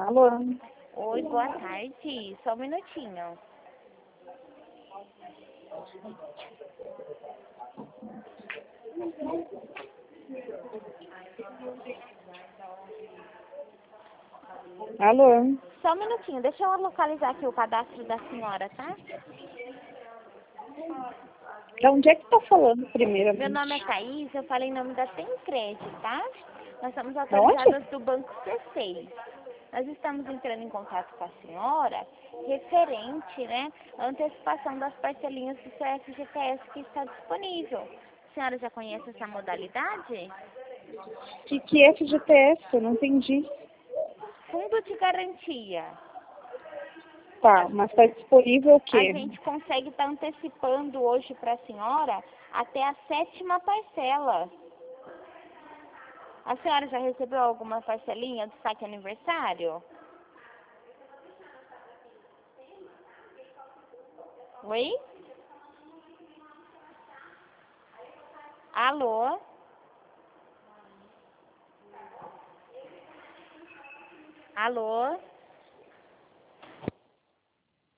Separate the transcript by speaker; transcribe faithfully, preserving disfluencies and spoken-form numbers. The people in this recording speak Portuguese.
Speaker 1: Alô?
Speaker 2: Oi, boa tarde. Só um minutinho.
Speaker 1: Alô?
Speaker 2: Só um minutinho, deixa eu localizar aqui o cadastro da senhora, tá?
Speaker 1: De onde é que tá falando,
Speaker 2: Meu
Speaker 1: primeiramente?
Speaker 2: nome é Thaís, eu falei em nome da Temcred, tá? Nós somos
Speaker 1: Da onde?
Speaker 2: autorizadas do Banco C seis. Nós estamos entrando em contato com a senhora referente, né, à antecipação das parcelinhas do seu F G T S que está disponível. A senhora já conhece essa modalidade?
Speaker 1: O que, que é F G T S? Eu não entendi.
Speaker 2: Fundo de garantia.
Speaker 1: Tá, mas tá disponível o
Speaker 2: A
Speaker 1: quê?
Speaker 2: gente consegue estar antecipando hoje para a senhora até a sétima parcela. A senhora já recebeu alguma parcelinha do saque aniversário? Oi? Alô? Alô?